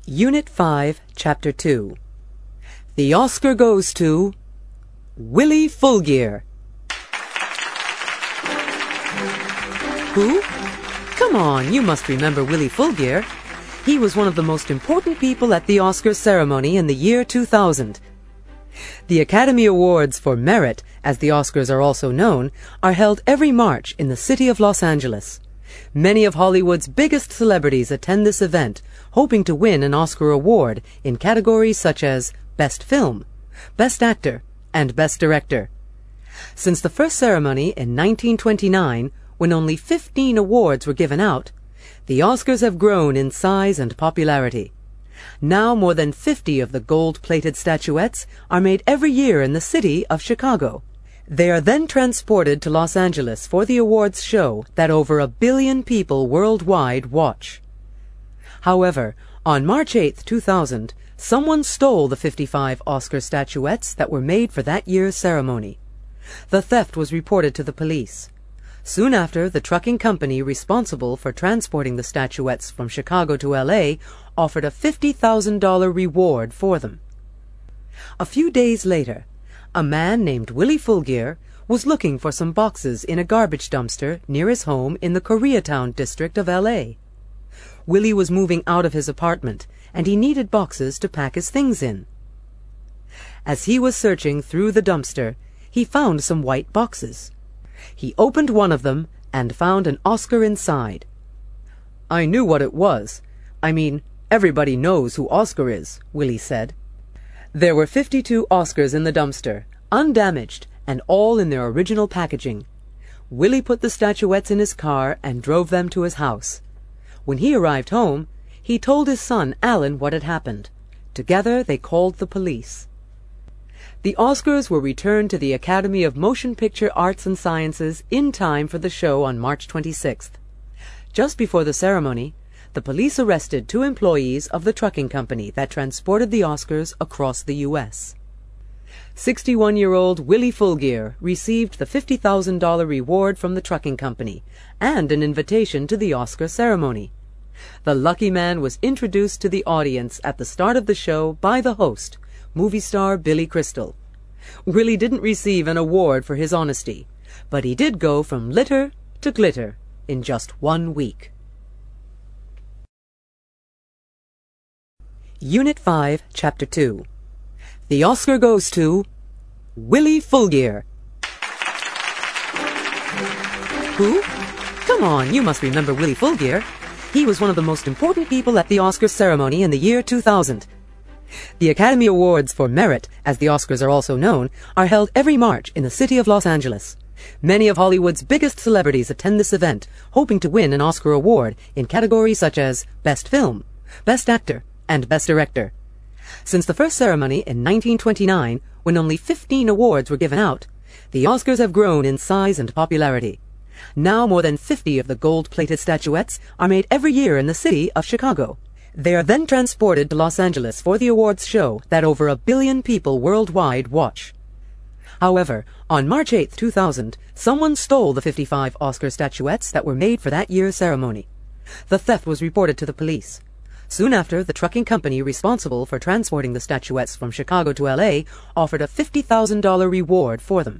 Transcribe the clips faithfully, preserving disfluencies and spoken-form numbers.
Unit five, Chapter two. The Oscar goes to Willie Fulgier. Who? Come on, you must remember Willie Fulgier. He was one of the most important people at the Oscar ceremony in the year two thousand. The Academy Awards for Merit, as the Oscars are also known, are held every March in the city of Los Angeles. Many of Hollywood's biggest celebrities attend this event, hoping to win an Oscar award in categories such as Best Film, Best Actor, and Best Director. Since the first ceremony in nineteen twenty-nine, when only fifteen awards were given out, the Oscars have grown in size and popularity. Now more than fifty of the gold-plated statuettes are made every year in the city of Chicago. They are then transported to Los Angeles for the awards show that over a billion people worldwide watch. However, on March eighth, two thousand, someone stole the fifty-five Oscar statuettes that were made for that year's ceremony. The theft was reported to the police. Soon after, the trucking company responsible for transporting the statuettes from Chicago to L A offered a fifty thousand dollars reward for them. A few days later, a man named Willie Fulgier was looking for some boxes in a garbage dumpster near his home in the Koreatown district of L A. Willie was moving out of his apartment, and he needed boxes to pack his things in. As he was searching through the dumpster, he found some white boxes. He opened one of them and found an Oscar inside. "I knew what it was. I mean, everybody knows who Oscar is," Willie said. There were fifty-two Oscars in the dumpster, undamaged, and all in their original packaging. Willie put the statuettes in his car and drove them to his house. When he arrived home, he told his son Alan what had happened. Together they called the police. The Oscars were returned to the Academy of Motion Picture Arts and Sciences in time for the show on March twenty-sixth. Just before the ceremony, the police arrested two employees of the trucking company that transported the Oscars across the U S sixty-one-year-old Willie Fulgier received the fifty thousand dollars reward from the trucking company and an invitation to the Oscar ceremony. The lucky man was introduced to the audience at the start of the show by the host, movie star Billy Crystal. Willie didn't receive an award for his honesty, but he did go from litter to glitter in just one week. Unit five, Chapter two. The Oscar goes to Willie Fulgier. Who? Come on, you must remember Willie Fulgier. He was one of the most important people at the Oscar ceremony in the year two thousand. The Academy Awards for Merit, as the Oscars are also known, are held every March in the city of Los Angeles. Many of Hollywood's biggest celebrities attend this event, hoping to win an Oscar award in categories such as Best Film, Best Actor, and Best Director. Since the first ceremony in nineteen twenty-nine, when only fifteen awards were given out, the Oscars have grown in size and popularity. Now more than fifty of the gold-plated statuettes are made every year in the city of Chicago. They are then transported to Los Angeles for the awards show that over a billion people worldwide watch. However, on March eighth, two thousand, someone stole the fifty-five Oscar statuettes that were made for that year's ceremony. The theft was reported to the police. Soon after, the trucking company responsible for transporting the statuettes from Chicago to L A offered a fifty thousand dollars reward for them.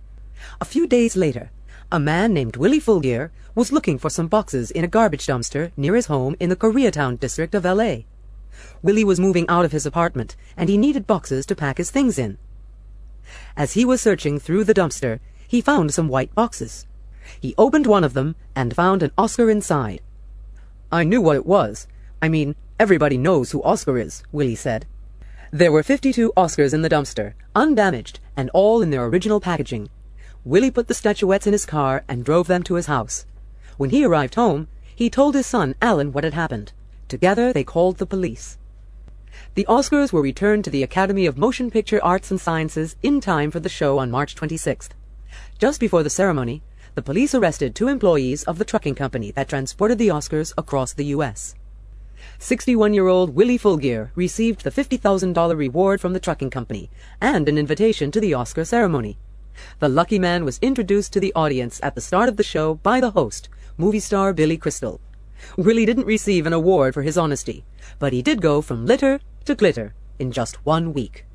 A few days later, a man named Willie Fulgier was looking for some boxes in a garbage dumpster near his home in the Koreatown district of L A. Willie was moving out of his apartment, and he needed boxes to pack his things in. As he was searching through the dumpster, he found some white boxes. He opened one of them and found an Oscar inside. "I knew what it was. I mean, everybody knows who Oscar is," Willie said. There were fifty-two Oscars in the dumpster, undamaged, and all in their original packaging. Willie put the statuettes in his car and drove them to his house. When he arrived home, he told his son Alan what had happened. Together they called the police. The Oscars were returned to the Academy of Motion Picture Arts and Sciences in time for the show on March twenty-sixth. Just before the ceremony, the police arrested two employees of the trucking company that transported the Oscars across the U S sixty-one-year-old Willie Fulgier received the fifty thousand dollars reward from the trucking company and an invitation to the Oscar ceremony. The lucky man was introduced to the audience at the start of the show by the host, movie star Billy Crystal. Willie didn't receive an award for his honesty, but he did go from litter to glitter in just one week.